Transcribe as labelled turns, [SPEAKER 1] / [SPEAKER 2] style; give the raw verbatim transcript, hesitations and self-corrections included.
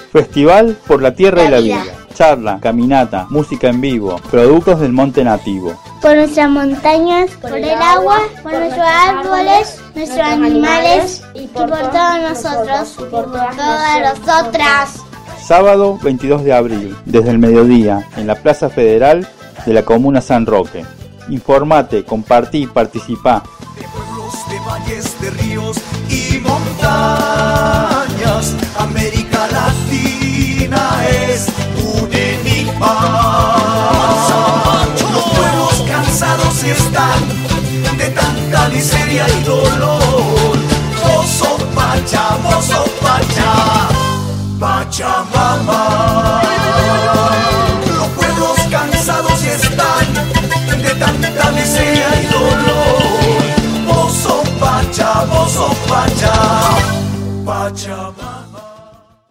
[SPEAKER 1] Festival por la Tierra y la Vida. Charla, caminata, música en vivo, productos del monte nativo.
[SPEAKER 2] Por nuestras montañas, por el agua, por nuestros árboles, nuestros animales y por todos nosotros, y por todas nosotras.
[SPEAKER 1] Sábado veintidós de abril, desde el mediodía, en la Plaza Federal de la Comuna San Roque. Informate, compartí, participá.
[SPEAKER 3] De pueblos, de valles, de ríos y montañas, América Latina es un enigma. Los pueblos cansados están de tanta miseria y dolor. Vos sos Pacha, vos sos Pacha, Pachamama. Los pueblos cansados están de tanta miseria y dolor. Vos sos Pacha, vos sos Pacha, Pachamama.